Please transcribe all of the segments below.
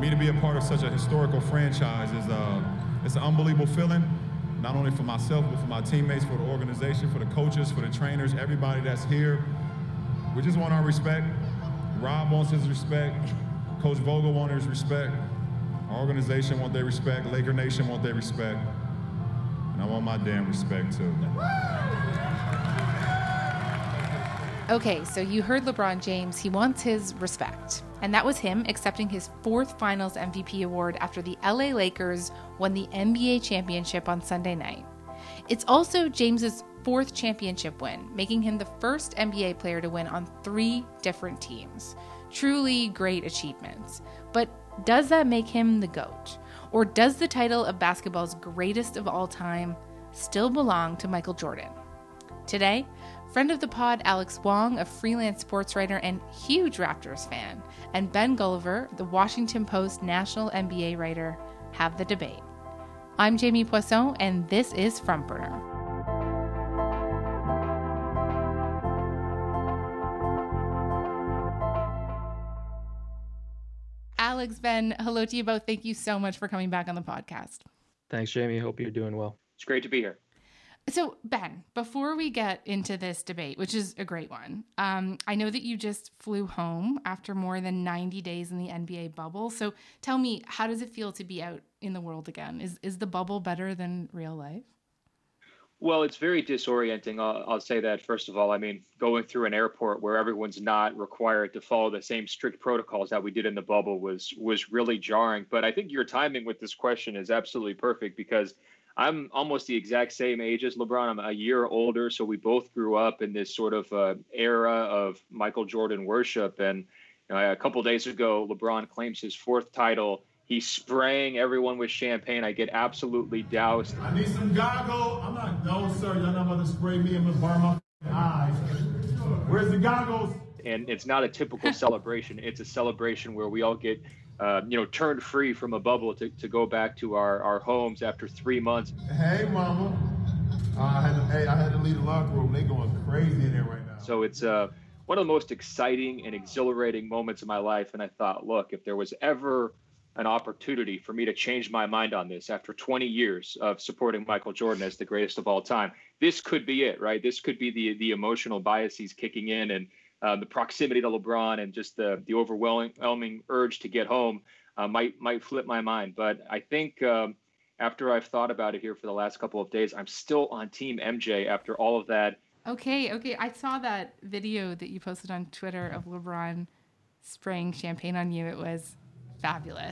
me to be a part of such a historical franchise is it's an unbelievable feeling, not only for myself, but for my teammates, for the organization, for the coaches, for the trainers, everybody that's here. We just want our respect. Rob wants his respect. Coach Vogel wants his respect. Our organization wants their respect. Laker Nation wants their respect. And I want my damn respect, too. Okay, so you heard LeBron James. He wants his respect. And that was him accepting his 4th Finals MVP award after the LA Lakers won the NBA championship on Sunday night. It's also James's 4th championship win, making him the first NBA player to win on 3 different teams. Truly great achievements. But does that make him the GOAT? Or does the title of basketball's greatest of all time still belong to Michael Jordan? Today, friend of the pod Alex Wong, a freelance sports writer and huge Raptors fan, and Ben Gulliver, the Washington Post national NBA writer, have the debate. I'm Jamie Poisson, and this is Front Burner. Alex, Ben, hello to you both. Thank you so much for coming back on the podcast. Thanks, Jamie. Hope you're doing well. It's great to be here. So, Ben, before we get into this debate, which is a great one, I know that you just flew home after more than 90 days in the NBA bubble. So tell me, how does it feel to be out in the world again? Is the bubble better than real life? Well, it's very disorienting. I'll say that, first of all. I mean, going through an airport where everyone's not required to follow the same strict protocols that we did in the bubble was really jarring. But I think your timing with this question is absolutely perfect because I'm almost the exact same age as LeBron. I'm a year older, so we both grew up in this sort of era of Michael Jordan worship. And a couple of days ago, LeBron claims his 4th title. He's spraying everyone with champagne. I get absolutely doused. I need some goggles. I'm not, no, sir. Y'all not about to spray me and burn my eyes. Where's the goggles? And it's not a typical celebration. It's a celebration where we all get turned free from a bubble to go back to our homes after 3 months. Hey, mama. I had to leave the locker room. They going crazy in there right now. So it's one of the most exciting and exhilarating moments of my life. And I thought, look, if there was ever an opportunity for me to change my mind on this after 20 years of supporting Michael Jordan as the greatest of all time, this could be it, right? This could be the emotional biases kicking in and the proximity to LeBron and just the overwhelming urge to get home might flip my mind. But I think after I've thought about it here for the last couple of days, I'm still on Team MJ after all of that. Okay. I saw that video that you posted on Twitter of LeBron spraying champagne on you. It was fabulous.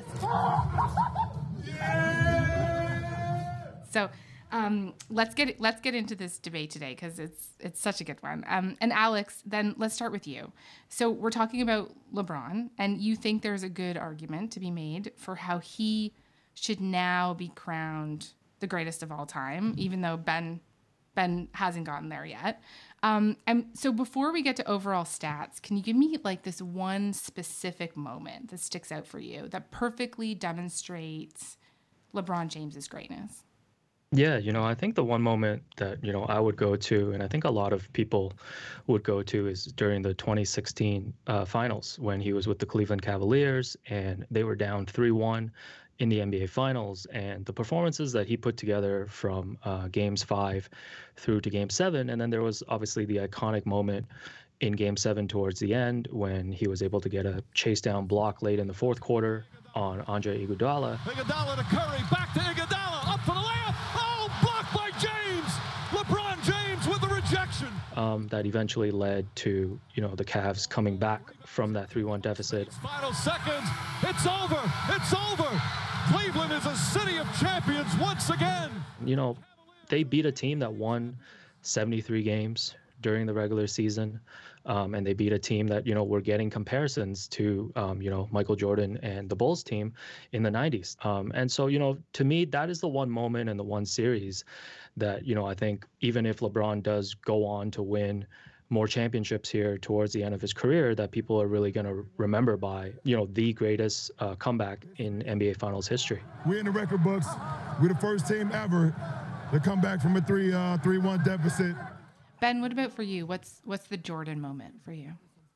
Yeah! So let's get into this debate today because it's such a good one. And Alex, then let's start with you. So we're talking about LeBron, and you think there's a good argument to be made for how he should now be crowned the greatest of all time, even though Ben hasn't gotten there yet. And so before we get to overall stats, can you give me like this one specific moment that sticks out for you that perfectly demonstrates LeBron James's greatness? Yeah, I think the one moment that, I would go to, and I think a lot of people would go to, is during the 2016 finals when he was with the Cleveland Cavaliers and they were down 3-1 in the NBA Finals, and the performances that he put together from Games 5 through to Game 7. And then there was obviously the iconic moment in Game 7 towards the end when he was able to get a chase down block late in the 4th quarter on Andre Iguodala. Iguodala to Curry, back to Iguodala, up for the layup. Oh, blocked by James. LeBron James with the rejection. That eventually led to, the Cavs coming back from that 3-1 deficit. Final seconds. It's over. It's over. Cleveland is a city of champions once again. They beat a team that won 73 games during the regular season. And they beat a team that, were getting comparisons to, Michael Jordan and the Bulls team in the 90s. And so, to me, that is the one moment and the one series that, I think even if LeBron does go on to win more championships here towards the end of his career, that people are really going to remember by, the greatest comeback in NBA Finals history. We're in the record books. We're the first team ever to come back from a 3-1 deficit. Ben, what about for you? What's the Jordan moment for you?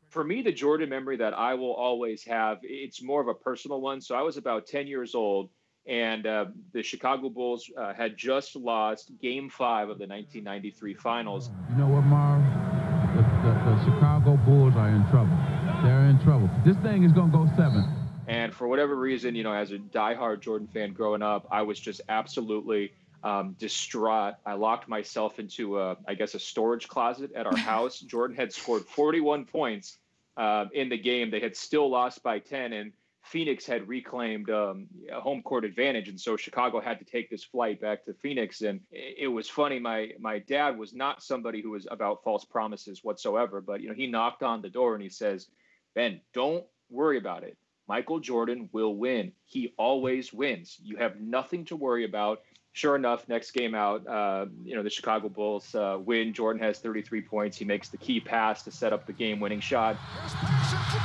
For me, the Jordan memory that I will always have, it's more of a personal one. So I was about 10 years old, and the Chicago Bulls had just lost Game 5 of the 1993 Finals. You know what, Marv? The Chicago Bulls are in trouble. They're in trouble. This thing is going to go 7. And for whatever reason, as a diehard Jordan fan growing up, I was just absolutely distraught. I locked myself into a storage closet at our house. Jordan had scored 41 points in the game. They had still lost by 10, and Phoenix had reclaimed a home court advantage. And so Chicago had to take this flight back to Phoenix. And it was funny. My dad was not somebody who was about false promises whatsoever, but he knocked on the door and he says, "Ben, don't worry about it. Michael Jordan will win. He always wins. You have nothing to worry about." Sure enough, next game out, the Chicago Bulls win. Jordan has 33 points. He makes the key pass to set up the game-winning shot. There's passion for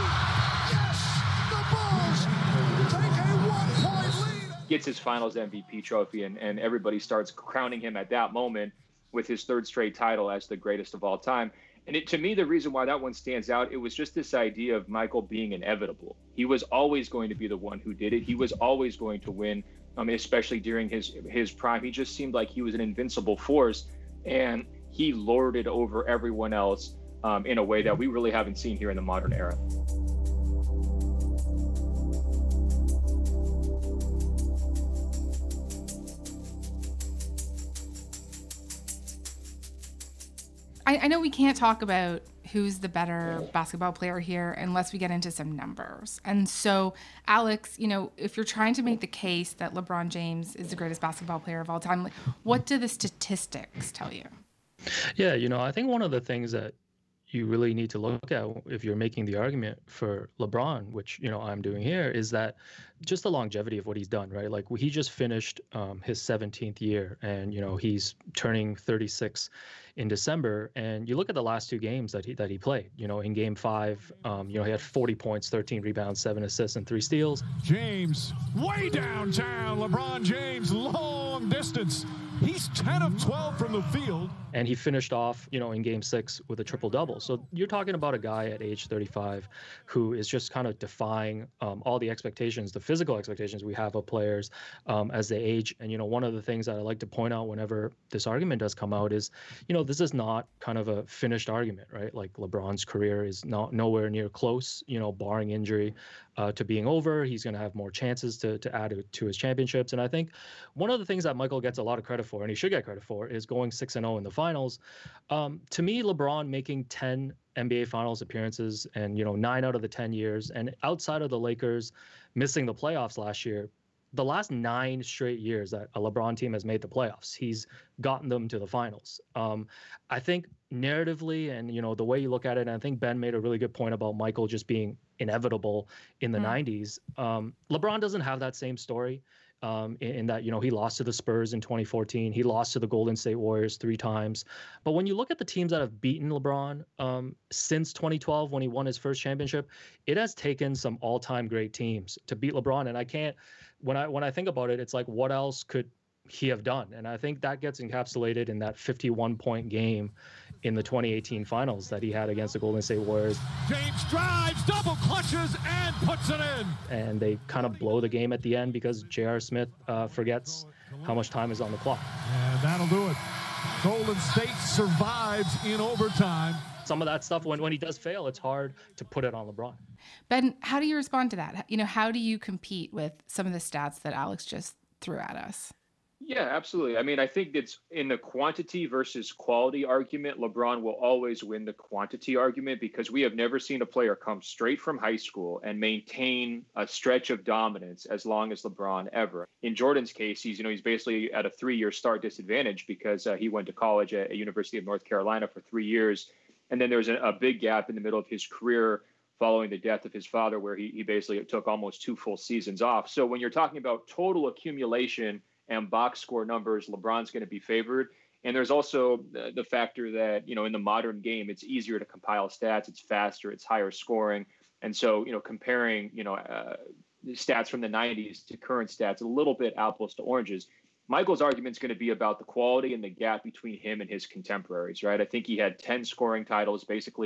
3. Yes, the Bulls take a 1-point lead. Gets his Finals MVP trophy, and everybody starts crowning him at that moment with his 3rd straight title as the greatest of all time. And to me, the reason why that one stands out, it was just this idea of Michael being inevitable. He was always going to be the one who did it. He was always going to win, especially during his prime. He just seemed like he was an invincible force, and he lorded over everyone else in a way that we really haven't seen here in the modern era. I know we can't talk about who's the better basketball player here unless we get into some numbers. And so, Alex, if you're trying to make the case that LeBron James is the greatest basketball player of all time, what do the statistics tell you? Yeah, I think one of the things that you really need to look at if you're making the argument for LeBron, which, I'm doing here, is that just the longevity of what he's done, right? Like he just finished his 17th year, and, he's turning 36 in December. And you look at the last 2 games that he played, in Game 5, he had 40 points, 13 rebounds, 7 assists, and 3 steals. James, way downtown. LeBron James, long distance. He's 10 of 12 from the field. And he finished off, in Game 6 with a triple-double. So you're talking about a guy at age 35 who is just kind of defying all the expectations, the physical expectations we have of players as they age. And, one of the things that I like to point out whenever this argument does come out is, this is not kind of a finished argument, right? Like LeBron's career is nowhere near close, barring injury to being over. He's going to have more chances to add to his championships. And I think one of the things that Michael gets a lot of credit for, and he should get credit for, is going 6-0 in the finals. To me, LeBron making 10 NBA Finals appearances and, 9 out of the 10 years, and outside of the Lakers missing the playoffs last year, the last 9 straight years that a LeBron team has made the playoffs, he's gotten them to the finals. I think narratively and, the way you look at it, and I think Ben made a really good point about Michael just being inevitable in the 90s. LeBron doesn't have that same story. In that, he lost to the Spurs in 2014. He lost to the Golden State Warriors 3 times. But when you look at the teams that have beaten LeBron since 2012, when he won his first championship, it has taken some all-time great teams to beat LeBron. And I can't, when I think about it, it's like, what else could he have done? And I think that gets encapsulated in that 51-point game in the 2018 finals that he had against the Golden State Warriors. James drives, double clutches, and puts it in. And they kind of blow the game at the end because J.R. Smith forgets how much time is on the clock. And that'll do it. Golden State survives in overtime. Some of that stuff, when he does fail, it's hard to put it on LeBron. Ben, how do you respond to that? How do you compete with some of the stats that Alex just threw at us? Yeah, absolutely. I mean, I think it's in the quantity versus quality argument, LeBron will always win the quantity argument because we have never seen a player come straight from high school and maintain a stretch of dominance as long as LeBron ever. In Jordan's case, he's basically at a 3-year start disadvantage because he went to college at University of North Carolina for 3 years. And then there was a big gap in the middle of his career following the death of his father, where he basically took almost 2 full seasons off. So when you're talking about total accumulation and box score numbers, LeBron's going to be favored. And there's also the factor that, in the modern game, it's easier to compile stats. It's faster. It's higher scoring. And so, comparing, stats from the 90s to current stats, a little bit apples to oranges. Michael's argument is going to be about the quality and the gap between him and his contemporaries, right? I think he had 10 scoring titles basically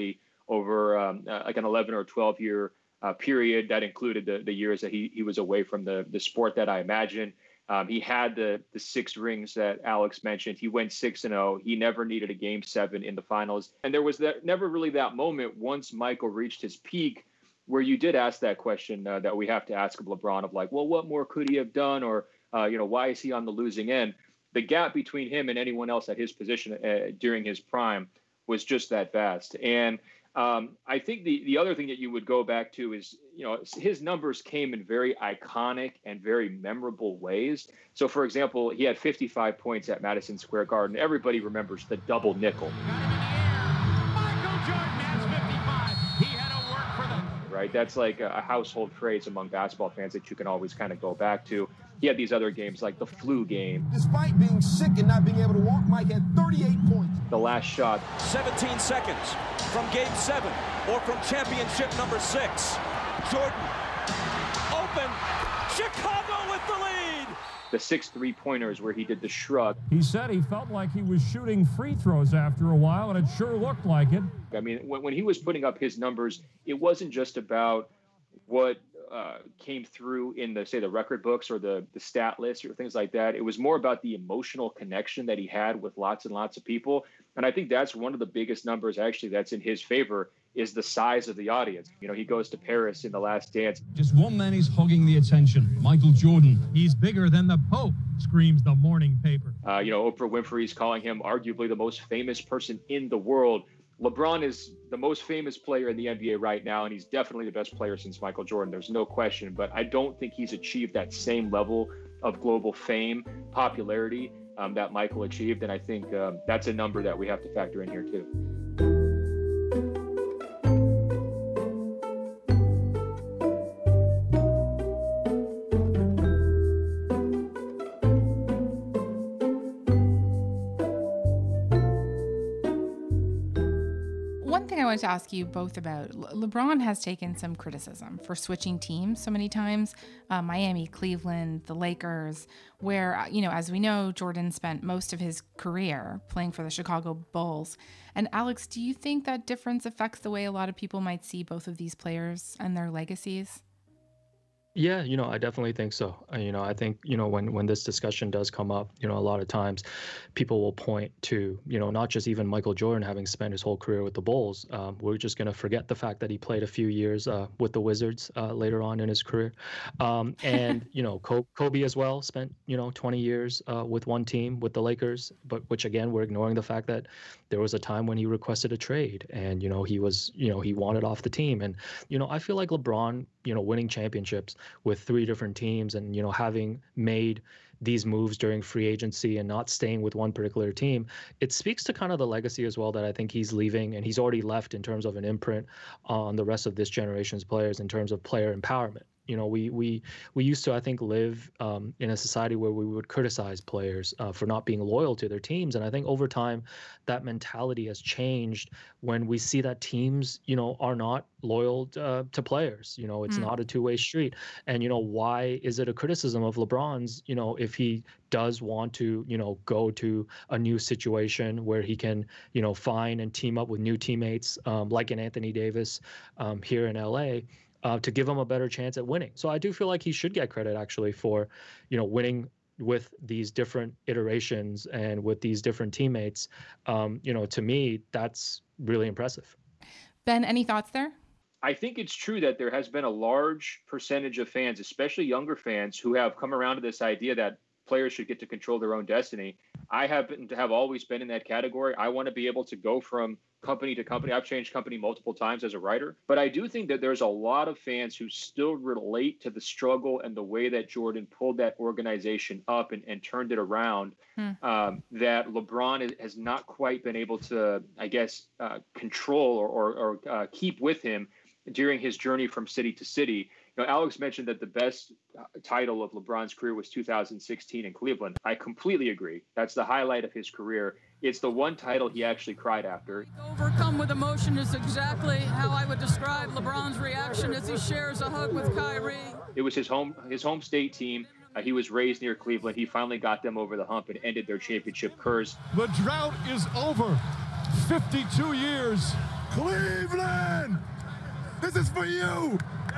over like an 11 or 12 year period. That included the years that he was away from the sport that I imagine. He had the 6 rings that Alex mentioned. He went 6-0. He never needed a game 7 in the finals. And there was never really that moment once Michael reached his peak where you did ask that question that we have to ask of LeBron of like, well, what more could he have done? Or, why is he on the losing end? The gap between him and anyone else at his position during his prime was just that vast. And I think the other thing that you would go back to is, his numbers came in very iconic and very memorable ways. So, for example, he had 55 points at Madison Square Garden. Everybody remembers the double nickel. Michael Jordan has 55. He had to work for them. Right? That's like a household phrase among basketball fans that you can always kind of go back to. He had these other games like the flu game. Despite being sick and not being able to walk, Mike had 38 points. The last shot. 17 seconds from game 7 or from championship number 6. Jordan open. Chicago with the lead. The 6 3-pointers where he did the shrug. He said he felt like he was shooting free throws after a while, and it sure looked like it. I mean, when he was putting up his numbers, it wasn't just about what came through in the record books or the stat list or things like that. It was more about the emotional connection that he had with lots and lots of people. And I think that's one of the biggest numbers actually that's in his favor is the size of the audience. He goes to Paris in The Last Dance. Just one man is hogging the attention, Michael Jordan. He's bigger than the Pope, screams the morning paper. Oprah Winfrey's calling him arguably the most famous person in the world. LeBron is the most famous player in the NBA right now, and he's definitely the best player since Michael Jordan. There's no question, but I don't think he's achieved that same level of global fame, popularity that Michael achieved, and I think that's a number that we have to factor in here too. I wanted to ask you both about. LeBron has taken some criticism for switching teams so many times, Miami, Cleveland, the Lakers, where, as we know, Jordan spent most of his career playing for the Chicago Bulls. And Alex, do you think that difference affects the way a lot of people might see both of these players and their legacies? Yeah, I definitely think so. I think, when this discussion does come up, a lot of times people will point to, not just even Michael Jordan having spent his whole career with the Bulls. We're just going to forget the fact that he played a few years with the Wizards later on in his career. And, Kobe as well spent, 20 years with one team with the Lakers, but which, again, we're ignoring the fact that there was a time when he requested a trade and, he was, he wanted off the team. And, I feel like LeBron, winning championships with 3 different teams and, having made these moves during free agency and not staying with one particular team, it speaks to kind of the legacy as well that I think he's leaving, and he's already left in terms of an imprint on the rest of this generation's players in terms of player empowerment. We used to, I think, live in a society where we would criticize players for not being loyal to their teams. And I think over time, that mentality has changed when we see that teams, are not loyal to players. It's not a two-way street. And, why is it a criticism of LeBron's, if he does want to, go to a new situation where he can, find and team up with new teammates like an Anthony Davis here in LA, to give him a better chance at winning. So I do feel like he should get credit actually for, winning with these different iterations and with these different teammates. To me, that's really impressive. Ben, any thoughts there? I think it's true that there has been a large percentage of fans, especially younger fans, who have come around to this idea that players should get to control their own destiny. I happen to have always been in that category. I want to be able to go from company to company. I've changed company multiple times as a writer, but I do think that there's a lot of fans who still relate to the struggle and the way that Jordan pulled that organization up and turned it around, that LeBron has not quite been able to, I guess, control or keep with him during his journey from city to city. Alex mentioned that the best title of LeBron's career was 2016 in Cleveland. I completely agree. That's the highlight of his career. It's the one title he actually cried after. Overcome with emotion is exactly how I would describe LeBron's reaction as he shares a hug with Kyrie. It was his home state team. He was raised near Cleveland. He finally got them over the hump and ended their championship curse. The drought is over. 52 years Cleveland, this is for you.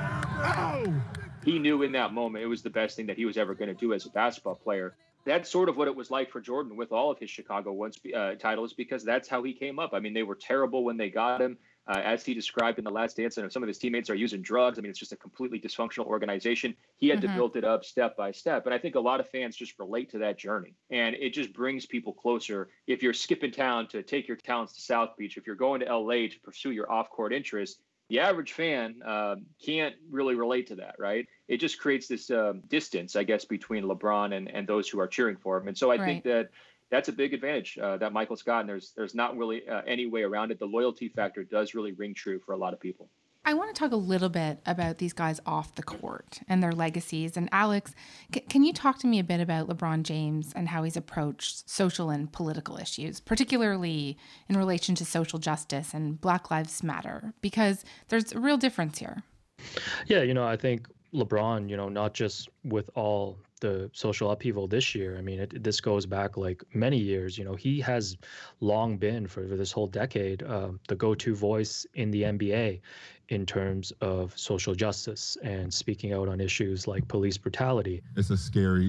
Oh. He knew in that moment it was the best thing that he was ever going to do as a basketball player. That's sort of what it was like for Jordan with all of his Chicago titles, because that's how he came up. I mean, they were terrible when they got him, as he described in The Last Dance. And if some of his teammates are using drugs, I mean, it's just a completely dysfunctional organization. He had to build it up step by step. And I think a lot of fans just relate to that journey. And it just brings people closer. If you're skipping town to take your talents to South Beach, if you're going to LA to pursue your off-court interests, the average fan can't really relate to that, right? It just creates this distance, I guess, between LeBron and those who are cheering for him. And so I think that that's a big advantage that Michael's got, and there's not really any way around it. The loyalty factor does really ring true for a lot of people. I want to talk a little bit about these guys off the court and their legacies. And Alex, can you talk to me a bit about LeBron James and how he's approached social and political issues, particularly in relation to social justice and Black Lives Matter? Because there's a real difference here. Yeah, I think LeBron, not just with all the social upheaval this year. I mean, this goes back like many years. He has long been for this whole decade the go-to voice in the NBA in terms of social justice and speaking out on issues like police brutality. It's a scary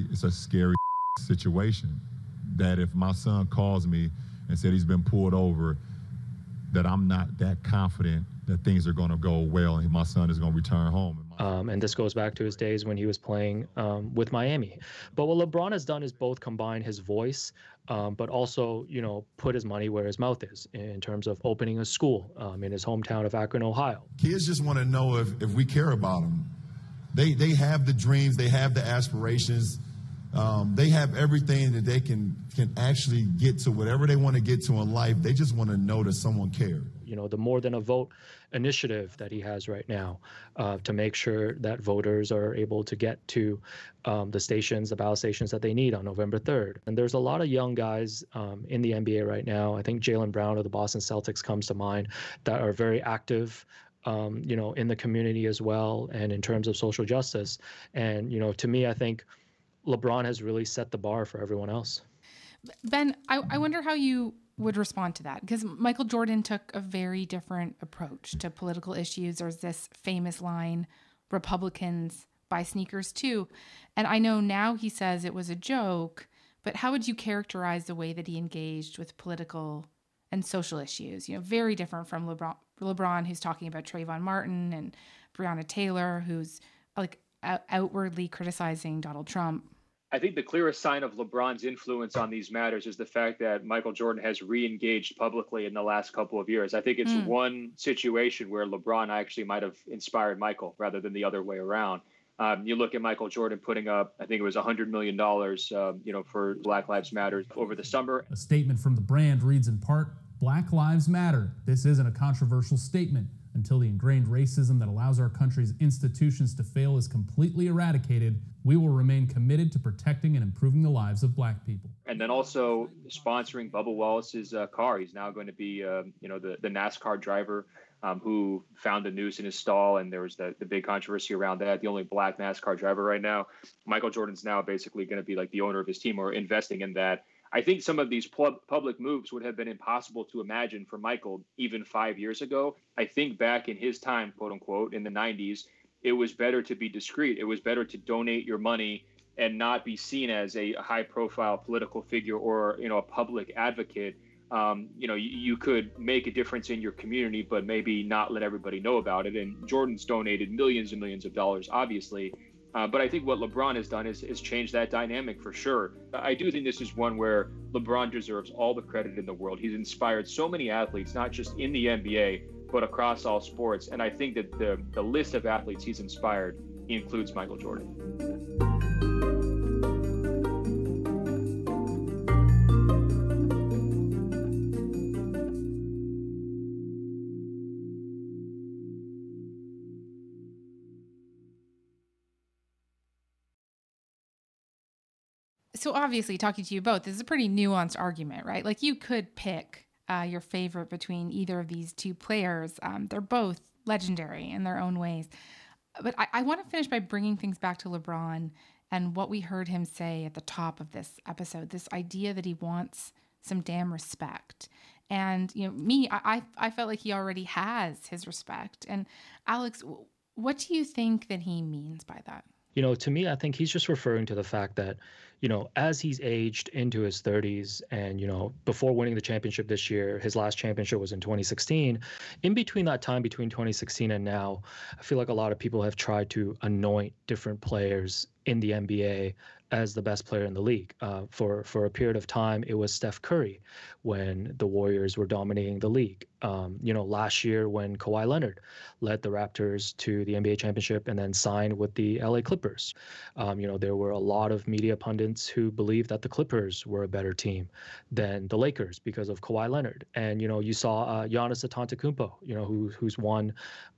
situation that if my son calls me and said he's been pulled over, that I'm not that confident that things are going to go well and my son is going to return home. And this goes back to his days when he was playing with Miami. But what LeBron has done is both combine his voice, but also, put his money where his mouth is in terms of opening a school in his hometown of Akron, Ohio. Kids just want to know if we care about them. They have the dreams, they have the aspirations, they have everything that they can actually get to whatever they want to get to in life. They just want to know that someone cared. The More Than a Vote initiative that he has right now to make sure that voters are able to get to the ballot stations that they need on November 3rd. And there's a lot of young guys in the NBA right now. I think Jaylen Brown of the Boston Celtics comes to mind that are very active in the community as well and in terms of social justice. And, to me, I think LeBron has really set the bar for everyone else. Ben, I wonder how you would respond to that, because Michael Jordan took a very different approach to political issues. There's this famous line, Republicans buy sneakers too. And I know now he says it was a joke, but how would you characterize the way that he engaged with political and social issues? Very different from LeBron, who's talking about Trayvon Martin, and Breonna Taylor, who's like outwardly criticizing Donald Trump. I think the clearest sign of LeBron's influence on these matters is the fact that Michael Jordan has re-engaged publicly in the last couple of years. I think it's one situation where LeBron actually might have inspired Michael rather than the other way around. You look at Michael Jordan putting up, I think it was $100 million, for Black Lives Matter over the summer. A statement from the brand reads in part, Black Lives Matter. This isn't a controversial statement. Until the ingrained racism that allows our country's institutions to fail is completely eradicated, we will remain committed to protecting and improving the lives of Black people. And then also sponsoring Bubba Wallace's car. He's now going to be, the NASCAR driver who found a noose in his stall, and there was the big controversy around that. The only Black NASCAR driver right now. Michael Jordan's now basically going to be like the owner of his team or investing in that. I think some of these public moves would have been impossible to imagine for Michael even 5 years ago. I think back in his time, quote unquote, in the 90s, it was better to be discreet. It was better to donate your money and not be seen as a high profile political figure or, a public advocate. You could make a difference in your community, but maybe not let everybody know about it. And Jordan's donated millions and millions of dollars, obviously. But I think what LeBron has done is changed that dynamic for sure. I do think this is one where LeBron deserves all the credit in the world. He's inspired so many athletes, not just in the NBA, but across all sports. And I think that the list of athletes he's inspired includes Michael Jordan. So obviously, talking to you both, this is a pretty nuanced argument, right? Like you could pick your favorite between either of these two players. They're both legendary in their own ways. But I want to finish by bringing things back to LeBron and what we heard him say at the top of this episode, this idea that he wants some damn respect. And, I felt like he already has his respect. And Alex, what do you think that he means by that? To me, I think he's just referring to the fact that, as he's aged into his 30s and, before winning the championship this year, his last championship was in 2016. In between that time, between 2016 and now, I feel like a lot of people have tried to anoint different players in the NBA as the best player in the league. For a period of time, it was Steph Curry when the Warriors were dominating the league. Last year when Kawhi Leonard led the Raptors to the NBA championship and then signed with the LA Clippers. There were a lot of media pundits who believed that the Clippers were a better team than the Lakers because of Kawhi Leonard. And, you saw Giannis Antetokounmpo, who's won,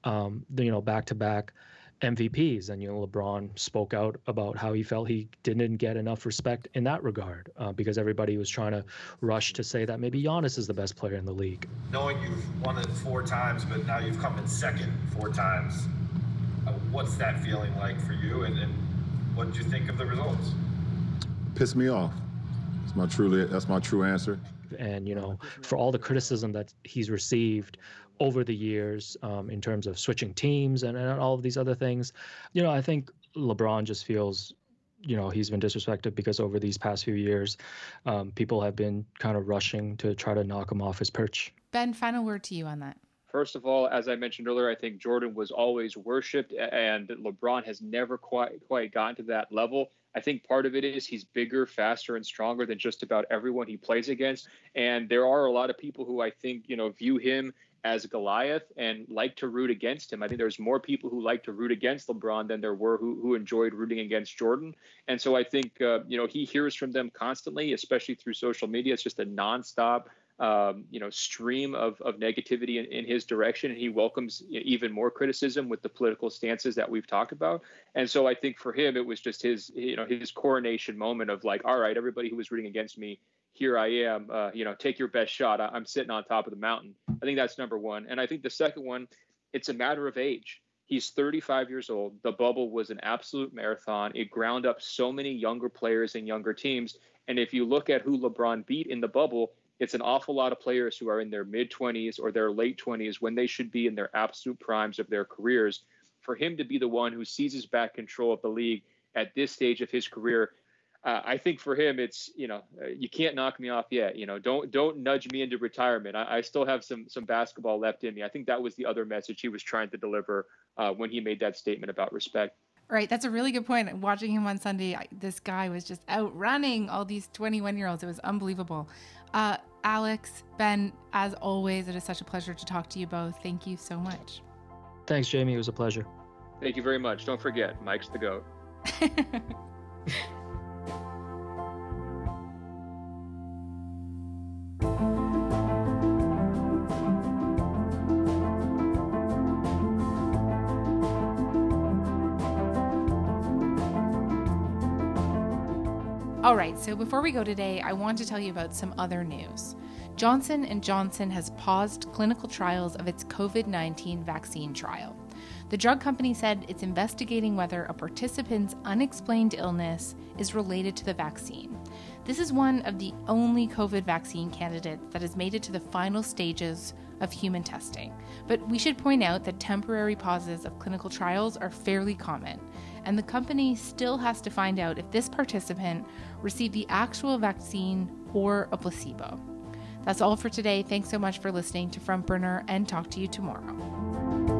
back-to-back MVPs, and LeBron spoke out about how he felt he didn't get enough respect in that regard because everybody was trying to rush to say that maybe Giannis is the best player in the league. Knowing you've won it 4 times, but now you've come in second 4 times, what's that feeling like for you, and what did you think of the results? Pissed me off. That's my true answer. And for all the criticism that he's received over the years in terms of switching teams and all of these other things, I think LeBron just feels, he's been disrespected because over these past few years, people have been kind of rushing to try to knock him off his perch. Ben, final word to you on that. First of all, as I mentioned earlier, I think Jordan was always worshipped, and LeBron has never quite gotten to that level. I think part of it is he's bigger, faster, and stronger than just about everyone he plays against. And there are a lot of people who I think, view him as Goliath and like to root against him. I think there's more people who like to root against LeBron than there were who enjoyed rooting against Jordan. And so I think, he hears from them constantly, especially through social media. It's just a nonstop stream of negativity in his direction. And he welcomes even more criticism with the political stances that we've talked about. And so I think for him, it was just his coronation moment of like, all right, everybody who was rooting against me, here I am, take your best shot. I'm sitting on top of the mountain. I think that's number one. And I think the second one, it's a matter of age. He's 35 years old. The bubble was an absolute marathon. It ground up so many younger players and younger teams. And if you look at who LeBron beat in the bubble, it's an awful lot of players who are in their mid-20s or their late 20s when they should be in their absolute primes of their careers. For him to be the one who seizes back control of the league at this stage of his career, I think for him, it's, you can't knock me off yet. Don't nudge me into retirement. I still have some basketball left in me. I think that was the other message he was trying to deliver when he made that statement about respect. Right. That's a really good point. Watching him on Sunday, this guy was just outrunning all these 21-year-olds. It was unbelievable. Alex, Ben, as always, it is such a pleasure to talk to you both. Thank you so much. Thanks, Jamie. It was a pleasure. Thank you very much. Don't forget, Mike's the GOAT. All right, so before we go today, I want to tell you about some other news. Johnson & Johnson has paused clinical trials of its COVID-19 vaccine trial. The drug company said it's investigating whether a participant's unexplained illness is related to the vaccine. This is one of the only COVID vaccine candidates that has made it to the final stages of human testing. But we should point out that temporary pauses of clinical trials are fairly common, and the company still has to find out if this participant received the actual vaccine or a placebo. That's all for today. Thanks so much for listening to Front Burner, and talk to you tomorrow.